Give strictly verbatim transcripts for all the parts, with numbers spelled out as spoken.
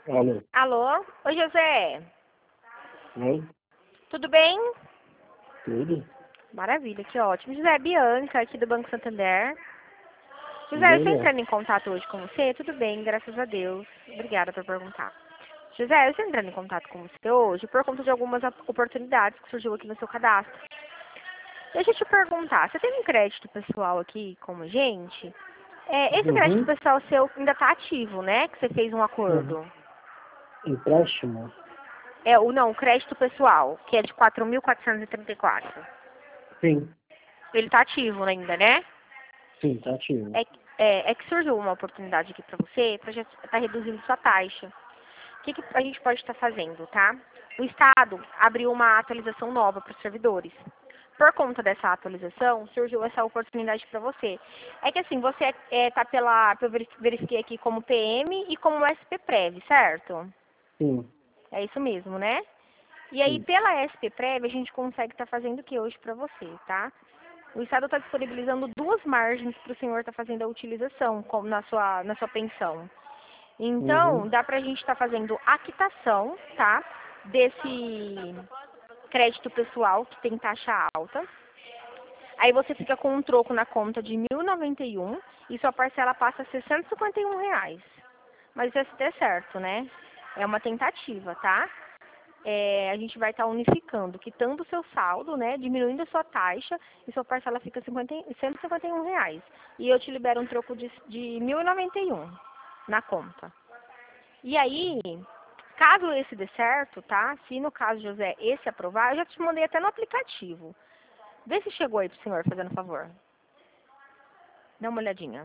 Alô? Alô? Oi, José. Oi? Tudo bem? Tudo? Maravilha, que ótimo. José, é Bianca, aqui do Banco Santander. Tudo José, eu bem, estou Bianca? entrando em contato hoje com você? Tudo bem, graças a Deus. Obrigada por perguntar. José, eu estou entrando em contato com você hoje por conta de algumas oportunidades que surgiu aqui no seu cadastro. Deixa eu te perguntar, você tem um crédito pessoal aqui como gente? É, esse crédito Uhum. pessoal seu ainda está ativo, né? Que você fez um Uhum. acordo. Empréstimo? É, o não, o crédito pessoal, que é de quatro mil quatrocentos e trinta e quatro. Sim. Ele está ativo ainda, né? Sim, tá ativo. É, é, é que surgiu uma oportunidade aqui para você, para já estar reduzindo sua taxa. O que, que a gente pode estar fazendo, tá? O Estado abriu uma atualização nova para os servidores. Por conta dessa atualização, surgiu essa oportunidade para você. É que assim, você está é, tá pela, eu verifiquei aqui como P M e como S P Prev, certo? Sim. É isso mesmo, né? E aí, Sim. pela S P Prev, a gente consegue estar fazendo o que hoje para você, tá? O Estado está disponibilizando duas margens para o senhor estar fazendo a utilização como na, sua, na sua pensão. Uhum. Então, dá para a gente estar fazendo a quitação, tá? Desse crédito pessoal que tem taxa alta. Aí você fica com um troco na conta de mil e noventa e um e sua parcela passa a seiscentos e cinquenta e um reais. Mas isso é se der certo, né? É uma tentativa, tá? É, a gente vai estar unificando, quitando o seu saldo, né, diminuindo a sua taxa e sua parcela fica cinquenta, cento e cinquenta e um reais. E eu te libero um troco de, de mil e noventa e um na conta. E aí, caso esse dê certo, tá? Se no caso, José, esse aprovar, eu já te mandei até no aplicativo. Vê se chegou aí pro senhor, fazendo favor. Dá uma olhadinha.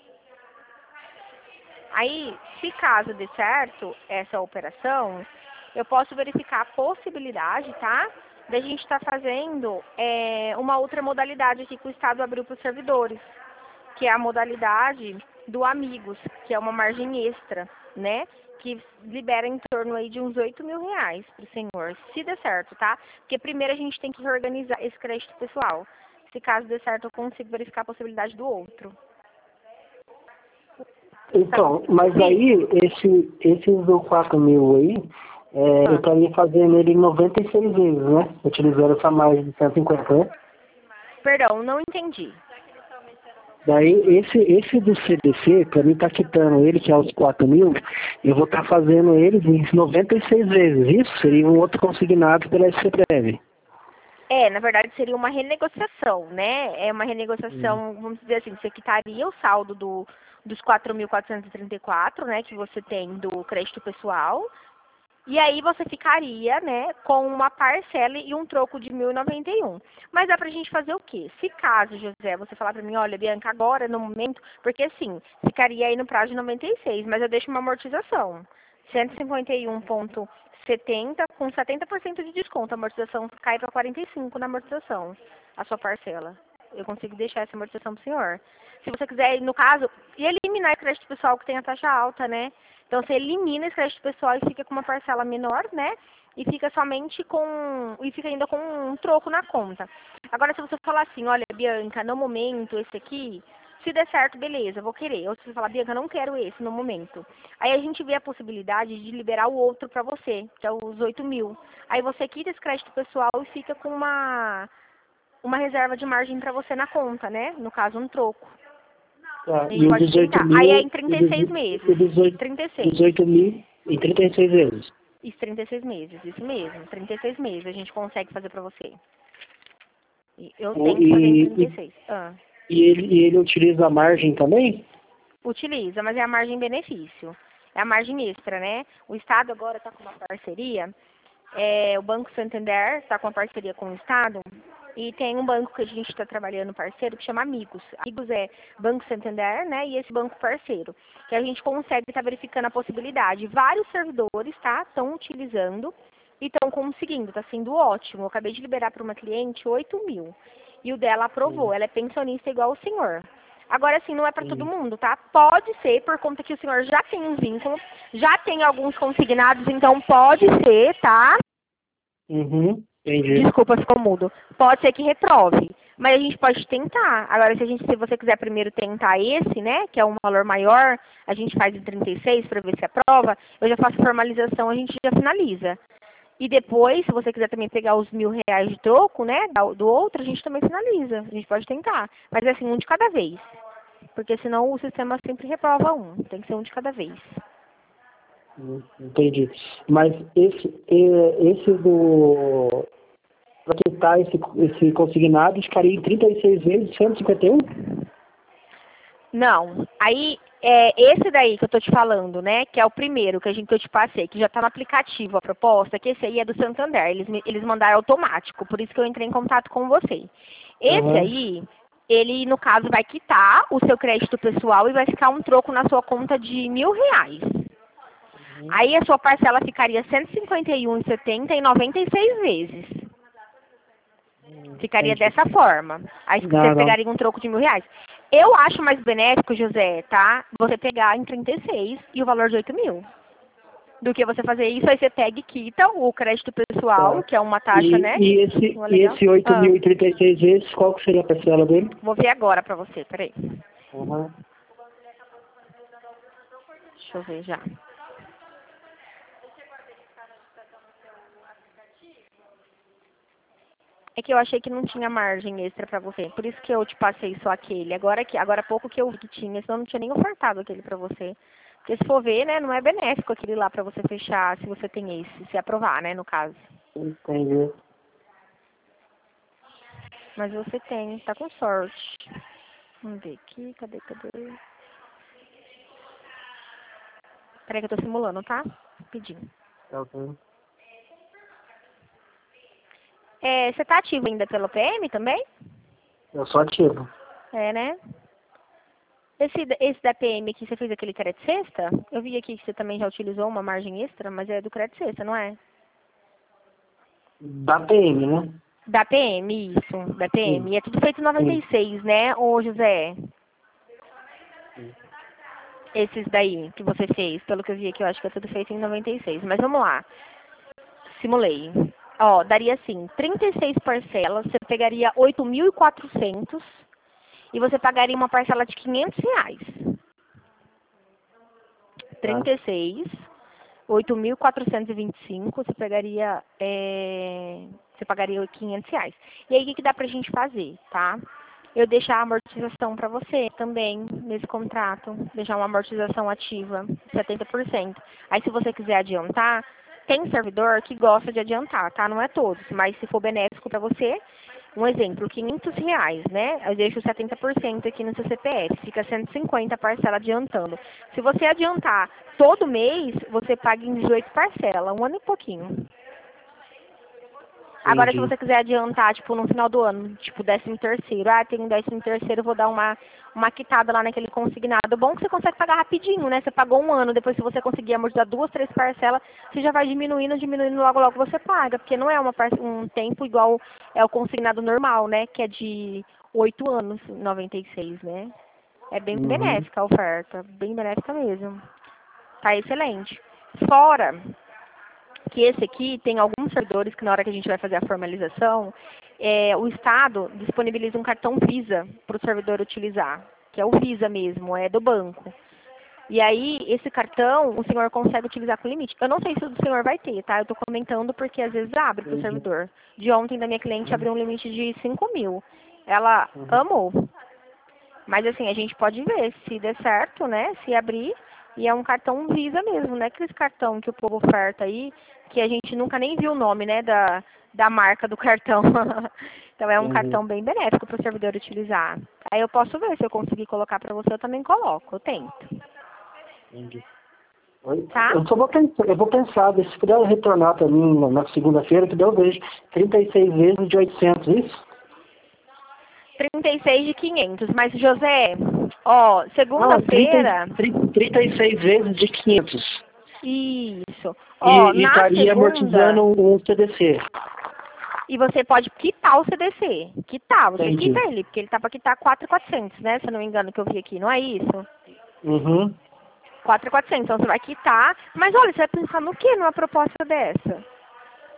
Aí, se caso dê certo essa operação, eu posso verificar a possibilidade, tá? Da gente estar fazendo é, uma outra modalidade aqui que o Estado abriu para os servidores, que é a modalidade do Amigos, que é uma margem extra, né? Que libera em torno aí de uns oito mil reais para o senhor, se der certo, tá? Porque primeiro a gente tem que reorganizar esse crédito pessoal. Se caso der certo, eu consigo verificar a possibilidade do outro. Tá. Então, mas Sim. aí, esse, esses do quatro mil aí, é, eu Ah. estaria fazendo ele noventa e seis vezes, né? Utilizando essa margem de cento e cinquenta, né? Perdão, não entendi. Daí, esse, esse do C D C, para mim tá quitando ele, que é os quatro mil, eu vou estar fazendo ele de noventa e seis vezes. Isso seria um outro consignado pela S C Prev. É, na verdade seria uma renegociação, né? É uma Hum. renegociação, vamos dizer assim, você quitaria o saldo do, dos quatro mil quatrocentos e trinta e quatro, né, que você tem do crédito pessoal, e aí você ficaria, né, com uma parcela e um troco de mil e noventa e um. Mas dá pra gente fazer o quê? Se caso, José, você falar pra mim, olha, Bianca, agora, no momento, porque assim, ficaria aí no prazo de noventa e seis, mas eu deixo uma amortização. cento e cinquenta e um vírgula setenta com setenta por cento de desconto. A amortização cai para quarenta e cinco na amortização, a sua parcela. Eu consigo deixar essa amortização pro senhor. Se você quiser, no caso, e eliminar o crédito pessoal que tem a taxa alta, né? Então você elimina esse crédito pessoal e fica com uma parcela menor, né? E fica somente com. E fica ainda com um troco na conta. Agora, se você falar assim, olha, Bianca, no momento, esse aqui, se der certo, beleza, eu vou querer. Ou se você falar, Bianca, não quero esse no momento. Aí a gente vê a possibilidade de liberar o outro pra você, que é os oito mil. Aí você quita esse crédito pessoal e fica com uma, uma reserva de margem pra você na conta, né? No caso, um troco. Tá, A e gente os pode dezoito tentar. Aí é em mil, trinta e e seis os meses. dezoito, trinta e seis. dezoito mil em trinta e seis vezes. Isso, trinta e seis meses, isso mesmo. trinta e seis meses a gente consegue fazer pra você. E eu O- tento fazer em E, trinta e e, seis. Ah. e, ele, e ele utiliza a margem também? Utiliza, mas é a margem benefício. É a margem extra, né? O Estado agora está com uma parceria, é, o Banco Santander está com uma parceria com o Estado, e tem um banco que a gente está trabalhando parceiro que chama Amigos. Amigos é Banco Santander, né? E esse banco parceiro. Que a gente consegue estar verificando a possibilidade. Vários servidores, tá? Estão utilizando e estão conseguindo. Está sendo ótimo. Eu acabei de liberar para uma cliente oito mil. E o dela aprovou. Hum, Ela é pensionista igual o senhor. Agora, assim, não é para todo hum. mundo, tá? Pode ser, por conta que o senhor já tem um vínculo, já tem alguns consignados, então pode ser, tá? Uhum, entendi. Desculpa, ficou mudo. Pode ser que reprove. Mas a gente pode tentar. Agora, se, a gente, se você quiser primeiro tentar esse, né, que é um valor maior, a gente faz em trinta e seis para ver se aprova, eu já faço formalização, a gente já finaliza. E depois, se você quiser também pegar os mil reais de troco, né, do outro, a gente também finaliza. A gente pode tentar. Mas é assim, um de cada vez. Porque senão o sistema sempre reprova um. Tem que ser um de cada vez. Entendi. Mas esse, esse do... Para quitar esse, esse consignado, ficaria em trinta e seis vezes cento e cinquenta e um? Não. Aí, é esse daí que eu tô te falando, né? Que é o primeiro que, a gente, que eu te passei, que já tá no aplicativo a proposta, que esse aí é do Santander. Eles, eles mandaram automático, por isso que eu entrei em contato com você. Esse Uhum. aí, ele, no caso, vai quitar o seu crédito pessoal e vai ficar um troco na sua conta de mil reais. Uhum. Aí a sua parcela ficaria cento e cinquenta e um reais e setenta centavos em noventa e seis vezes. Ficaria Entendi. dessa forma. Aí Não, você não. pegaria um troco de mil reais. Eu acho mais benéfico, José, tá? Você pegar em trinta e seis e o valor de oito mil. Do que você fazer isso, aí você pega e quita o crédito pessoal, Tá. que é uma taxa, E, né? e esse, Não é e legal? esse oito Ah, mil e trinta e seis vezes, qual que seria a parcela dele? vou ver agora pra você, peraí. Uhum. Deixa eu ver já. É que eu achei que não tinha margem extra pra você. Por isso que eu te passei só aquele. Agora que agora há pouco que eu vi que tinha, senão eu não tinha nem ofertado aquele pra você. Porque se for ver, né, não é benéfico aquele lá pra você fechar se você tem esse, se aprovar, né, no caso. Entendi. Mas você tem, tá com sorte. Vamos ver aqui, cadê, cadê? Peraí que eu tô simulando, tá? Pedindo. Tá ok. É, você tá ativo ainda pelo P M também? Eu sou ativo. É, né? Esse, esse da P M que você fez aquele crédito sexta, eu vi aqui que você também já utilizou uma margem extra, mas é do crédito sexta, não é? Da P M, né? Da P M, isso, da P M. Sim. E é tudo feito em noventa e seis, né, ô José? Sim. Esses daí que você fez, pelo que eu vi aqui, eu acho que é tudo feito em noventa e seis. Mas vamos lá. Simulei. Ó, daria assim, trinta e seis parcelas, você pegaria oito mil e quatrocentos e você pagaria uma parcela de quinhentos reais. trinta e seis, oito mil quatrocentos e vinte e cinco, você pegaria, é, você pagaria quinhentos reais. E aí, o que, que dá pra gente fazer, tá? Eu deixar a amortização para você também, nesse contrato. Deixar uma amortização ativa, setenta por cento. Aí, se você quiser adiantar, tem servidor que gosta de adiantar, tá? Não é todos, mas se for benéfico para você, um exemplo, quinhentos reais, né? Eu deixo setenta por cento aqui no seu C P F, fica cento e cinquenta a parcela adiantando. Se você adiantar todo mês, você paga em dezoito parcelas, um ano e pouquinho. Agora, se Entendi. você quiser adiantar, tipo, no final do ano, tipo, décimo terceiro, ah, tem um décimo terceiro, vou dar uma, uma quitada lá naquele consignado. Bom que você consegue pagar rapidinho, né? Você pagou um ano, depois se você conseguir amortizar duas, três parcelas, você já vai diminuindo, diminuindo, logo, logo você paga. Porque não é uma, um tempo igual é o consignado normal, né? Que é de oito anos, noventa e seis, né? É bem Uhum. benéfica a oferta, bem benéfica mesmo. Tá excelente. Fora que esse aqui tem alguns servidores que na hora que a gente vai fazer a formalização, é, o Estado disponibiliza um cartão Visa para o servidor utilizar, que é o Visa mesmo, é do banco. E aí, esse cartão, o senhor consegue utilizar com limite. Eu não sei se o senhor vai ter, tá? Eu estou comentando porque às vezes abre para o Entendi. servidor. De ontem, da minha cliente, Uhum. abriu um limite de cinco mil. Ela Uhum. amou. Mas assim, a gente pode ver se der certo, né? Se abrir. E é um cartão Visa mesmo, né? Aquele cartão que o povo oferta aí, que a gente nunca nem viu o nome, né? Da, da marca do cartão. Então é um Entendi. cartão bem benéfico para o servidor utilizar. Aí eu posso ver, se eu conseguir colocar para você, eu também coloco, eu tento. Entendi. Oi? Tá? Eu só vou pensar, eu vou pensar, se puder retornar para mim na- na segunda-feira, que daí eu vejo trinta e seis vezes de oitocentos, isso? trinta e seis de quinhentos. Mas, José, ó, Não, trinta, segunda-feira. trinta e seis vezes de quinhentos. Isso. E, Ó, e na estaria segunda. amortizando um C D C. E você pode quitar o C D C. Quitar, você Entendi. quita ele, porque ele tá para quitar quatro mil e quatrocentos, né? Se eu não me engano, que eu vi aqui, não é isso? Uhum. quatro mil e quatrocentos, então você vai quitar. Mas olha, você vai pensar no que numa proposta dessa?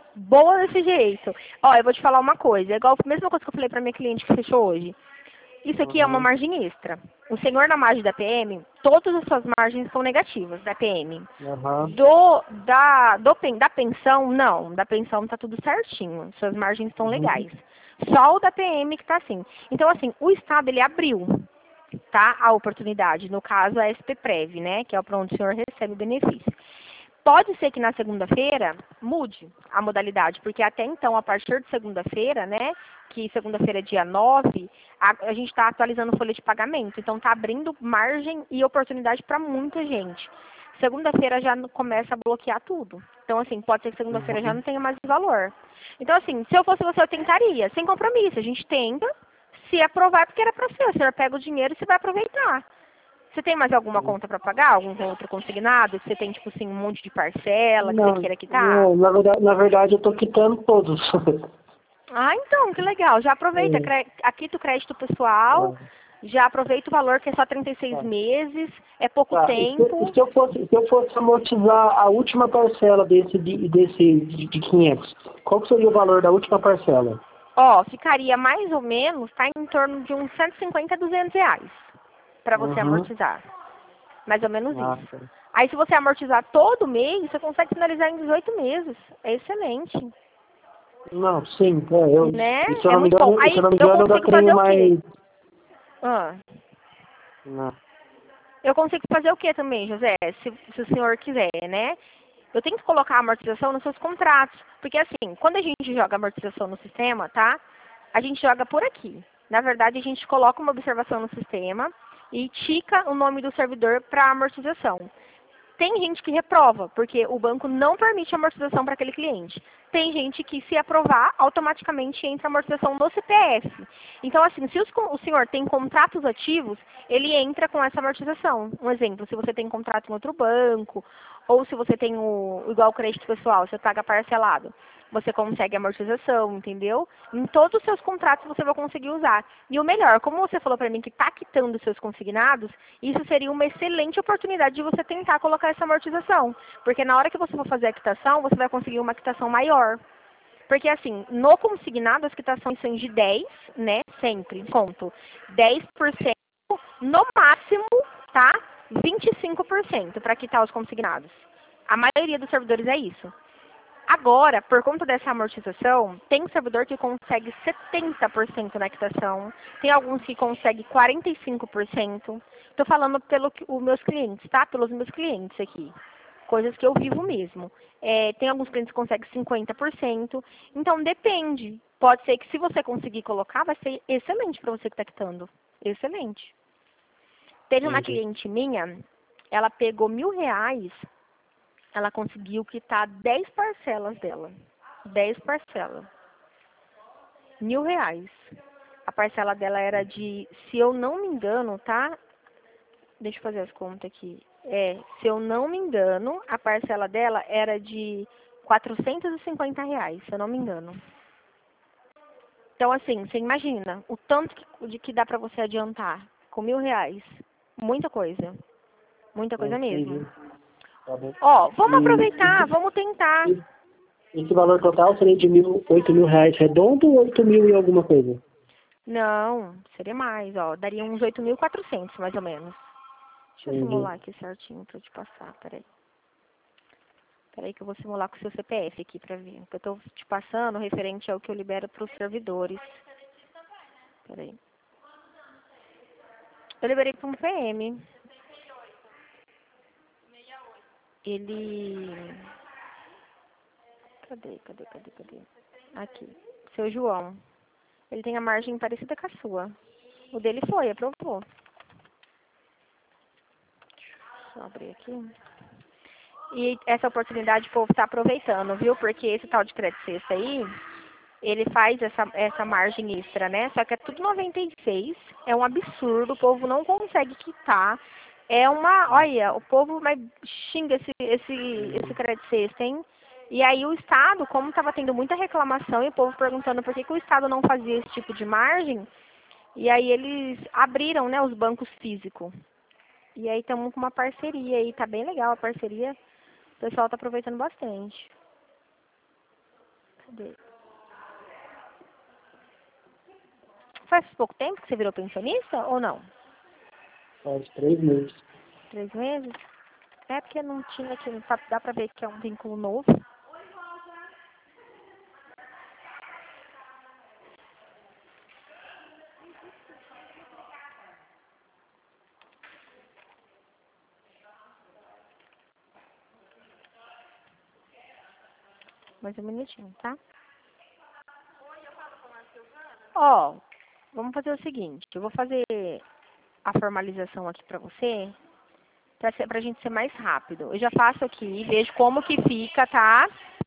Boa desse jeito. Ó, eu vou te falar uma coisa. É igual a mesma coisa que eu falei pra minha cliente que fechou hoje. Isso aqui é uma Uhum. margem extra. O senhor na margem da P M, todas as suas margens são negativas da P M. Aham. Do, da, do, pen- da pensão, não. Da pensão tá tudo certinho. Suas margens estão Uhum. legais. Só o da P M que tá assim. Então, assim, o Estado, ele abriu, tá? A oportunidade. No caso, a S P Prev, né? Que é para onde o senhor recebe o benefício. Pode ser que na segunda-feira mude a modalidade, porque até então, a partir de segunda-feira, né, que segunda-feira é dia nove, a, a gente está atualizando folha de pagamento. Então, está abrindo margem e oportunidade para muita gente. Segunda-feira já começa a bloquear tudo. Então, assim, pode ser que segunda-feira já Uhum. não tenha mais valor. Então, assim, se eu fosse você, eu tentaria, sem compromisso. A gente tenta, se aprovar, porque era para ser. O senhor pega o dinheiro e você vai aproveitar. Você tem mais alguma conta para pagar? Algum outro consignado? Você tem, tipo assim, um monte de parcela que você Não, queira quitar? não, na verdade, na verdade eu tô quitando todos. Ah, então, que legal. Já aproveita, É, cre- aqui o crédito pessoal, tá, já aproveita o valor que é só trinta e seis tá. meses, é pouco Tá, e se, e tempo. se eu fosse, se eu fosse amortizar a última parcela desse, de, desse de, de quinhentos, qual que seria o valor da última parcela? Ó, ficaria mais ou menos, tá em torno de uns cento e cinquenta a duzentos reais para você Uhum. amortizar. Mais ou menos Ah, isso. tá. Aí se você amortizar todo mês, você consegue finalizar em dezoito meses. É excelente. Não, sim, é, eu, Né? e se eu É não me muito bom. engano, e se eu Aí não me eu engano, eu ainda consigo fazer tenho o quê? mais. Ah, Não. eu consigo fazer o quê também, José? Se, se o senhor quiser, né? Eu tenho que colocar a amortização nos seus contratos. Porque assim, quando a gente joga amortização no sistema, tá? A gente joga por aqui. Na verdade, a gente coloca uma observação no sistema e tica o nome do servidor para amortização. Tem gente que reprova, porque o banco não permite amortização para aquele cliente. Tem gente que, se aprovar, automaticamente entra a amortização no C P F. Então, assim, se os o senhor tem contratos ativos, ele entra com essa amortização. Um exemplo, se você tem contrato em outro banco, ou se você tem o, igual o crédito pessoal, você paga parcelado, você consegue amortização, entendeu? Em todos os seus contratos você vai conseguir usar. E o melhor, como você falou para mim que está quitando os seus consignados, isso seria uma excelente oportunidade de você tentar colocar essa amortização. Porque na hora que você for fazer a quitação, você vai conseguir uma quitação maior. Porque assim, no consignado as quitações são de dez, né? Sempre, conto. dez por cento, no máximo, tá? vinte e cinco por cento para quitar os consignados. A maioria dos servidores é isso. Agora, por conta dessa amortização, tem servidor que consegue setenta por cento na quitação, tem alguns que conseguem quarenta e cinco por cento. Estou falando pelos meus clientes, tá? Pelos meus clientes aqui. Coisas que eu vivo mesmo. É, tem alguns clientes que conseguem cinquenta por cento. Então, depende. Pode ser que se você conseguir colocar, vai ser excelente para você que está quitando. Excelente. Teve uma Entendi. cliente minha, ela pegou mil reais, ela conseguiu quitar dez parcelas dela. Dez parcelas. Mil reais. A parcela dela era de, se eu não me engano, tá? Deixa eu fazer as contas aqui. É, se eu não me engano, a parcela dela era de quatrocentos e cinquenta reais, se eu não me engano. Então, assim, você imagina o tanto que, de que dá pra você adiantar com mil reais. Muita coisa. Muita coisa mesmo. Entendi. Tá bom. Ó, vamos E, aproveitar, vamos tentar. e- esse valor total seria de mil, oito mil reais redondo ou oito mil e alguma coisa? Não, seria mais, ó. Daria uns oito mil e quatrocentos, mais ou menos. Deixa eu Entendi. simular aqui certinho pra eu te passar, peraí. Peraí que eu vou simular com o seu C P F aqui pra ver. Eu tô te passando referente ao que eu libero pros servidores. Peraí. Eu liberei pra um P M. Ele... Cadê, cadê, cadê, cadê? Aqui. Seu João. Ele tem a margem parecida com a sua. O dele foi, aprovou. Deixa eu abrir aqui. E essa oportunidade o povo está aproveitando, viu? Porque esse tal de crédito sexta aí, ele faz essa, essa margem extra, né? Só que é tudo noventa e seis, é um absurdo, o povo não consegue quitar. É uma, olha, o povo vai xinga esse, esse, esse crédito sexta, hein? E aí o Estado, como estava tendo muita reclamação e o povo perguntando por que, que o Estado não fazia esse tipo de margem, e aí eles abriram, né, os bancos físicos. E aí estamos com uma parceria aí, tá bem legal a parceria. O pessoal tá aproveitando bastante. Cadê? Faz pouco tempo que você virou pensionista ou não? Faz três meses. Três meses? É porque não tinha aqui, dá pra ver que é um vínculo novo. Mais um minutinho, tá? Ó, vamos fazer o seguinte, eu vou fazer a formalização aqui pra você, pra, ser, pra gente ser mais rápido. Eu já faço aqui, vejo como que fica, tá?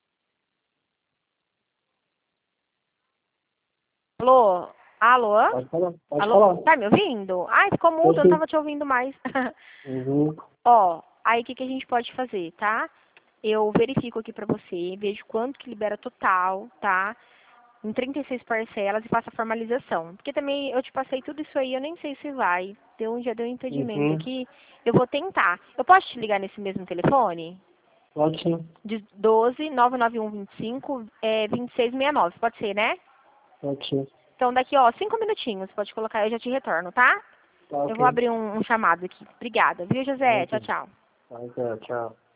Alô? Alô? Pode falar, pode Alô? falar. Tá me ouvindo? Ai, ficou mudo, eu não tava te ouvindo mais. Uhum. Ó, aí o que, que a gente pode fazer, tá? Eu verifico aqui pra você, vejo quanto que libera total, tá? Em trinta e seis parcelas e faço a formalização. Porque também eu te passei tudo isso aí, eu nem sei se vai. Deu, já deu um impedimento Uhum. aqui. Eu vou tentar. Eu posso te ligar nesse mesmo telefone? Pode sim. De doze, nove nove um, vinte e cinco, é, vinte e seis sessenta e nove. Pode ser, né? Pode ser. Então daqui, ó, cinco minutinhos. Pode colocar, eu já te retorno, tá? Tá Eu vou ok. abrir um, um chamado aqui. Obrigada, viu, José? Tchau, Ok. tchau. Tá, tchau.